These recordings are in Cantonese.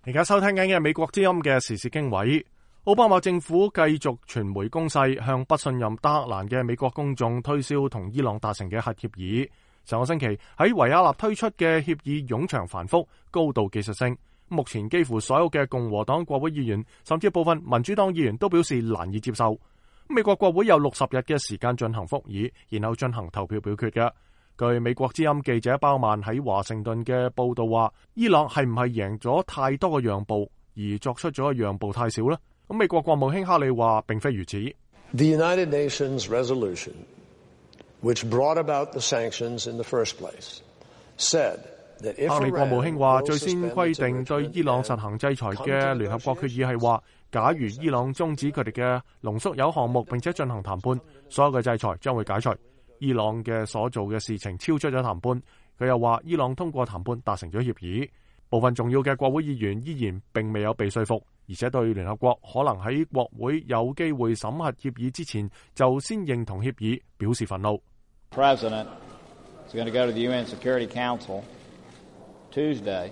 而家收聽緊嘅美國之音嘅時事經緯，奧巴馬政府繼續傳媒攻勢，向不信任德黑蘭嘅美國公眾推銷同伊朗達成嘅核協議。上個星期喺維也納推出嘅協議冗長繁複，高度技術性。目前幾乎所有嘅共和黨國會議員，甚至部分民主黨議員都表示難以接受。美國國會有60日嘅時間進行復議，然後進行投票表決嘅。據美國之音記者鮑曼喺華盛頓嘅報道話，伊朗係唔係贏咗太多嘅讓步，而作出咗讓步太少呢？咁美國國務卿克里話並非如此。 The United Nations resolution, which brought about the sanctions in the first place, said that if 克里國務卿話，最先規定對伊朗實行制裁嘅聯合國決議係話，假如伊朗終止佢哋嘅濃縮鈾項目並且進行談判，所有嘅制裁將會解除。伊朗嘅所做嘅事情超出咗談判。佢又話，伊朗通過談判達成咗協議。部分重要嘅國會議員依然並未有被說服，而且對聯合國可能喺國會有機會審核協議之前就先認同協議表示憤怒。 President is going to go to the UN Security Council Tuesday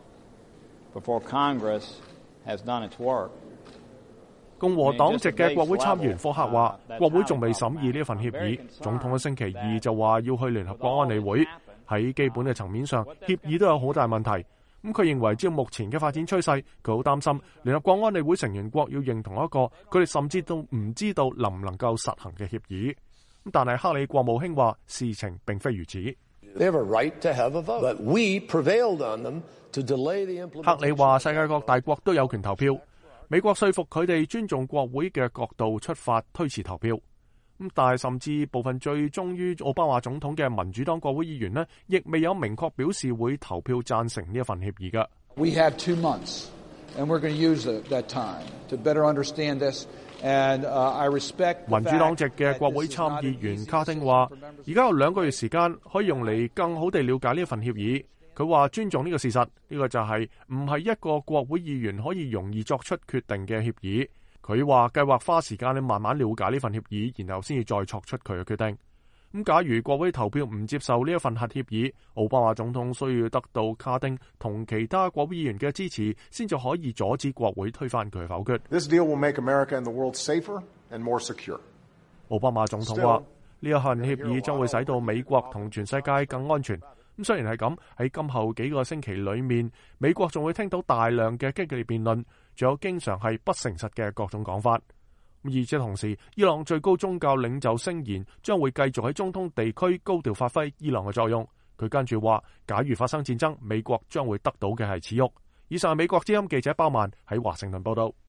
before Congress has done its work。 共和黨籍嘅國會參議員科克話，國會仲未審議呢一份協議，總統喺星期二就話要去聯合國安理會。喺基本嘅層面上，協議都有好大問題。咁佢認為，照目前嘅發展趨勢，佢好擔心聯合國安理會成員國要認同一個佢哋甚至都唔知道能唔能夠實行嘅協議。咁但係克里國務卿話，事情並非如此。 They have a right to have a vote, but we prevailed on them to delay the implementation。 克里話，世界各大國都有權投票。美國說服佢哋尊重國會嘅角度出發，推遲投票。咁但係甚至部分最忠於奧巴馬總統嘅民主黨國會議員呢，亦未有明確表示會投票贊成呢一份協議㗎。 We have 2 months, and we're going to use that time to better understand this. And I respect 民主黨籍嘅國會參議員卡丁話，而家有2個月時間可以用嚟更好地了解呢一份協議。佢話尊重呢個事實，呢個就係唔係一個國會議員可以容易作出決定嘅協議。佢話計劃花時間去慢慢了解呢份協議，然後先至再作出佢嘅決定。咁假如國會投票唔接受呢一份核協議，奧巴馬總統需要得到卡丁同其他國會議員嘅支持，先至可以阻止國會推翻佢嘅否決。 This deal will make America and the world safer and more secure。 奧巴馬總統話，呢一份協議將會使到美國同全世界更安全。咁雖然係咁，喺今後幾個星期裏面，美國仲會聽到大量嘅激烈辯論，仲有經常係不誠實嘅各種講法。而且同時，伊朗最高宗教領袖聲言將會繼續喺中東地區高調發揮伊朗嘅作用。佢跟住話，假如發生戰爭，美國將會得到嘅係恥辱。以上係美國之音記者鮑曼喺華盛頓報道。